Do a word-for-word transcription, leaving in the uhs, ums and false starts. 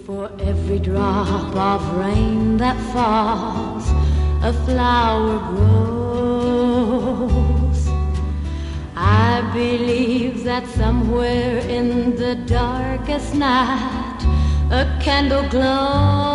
For every drop of rain that falls, a flower grows. I believe that somewhere in the darkest night, a candle glows.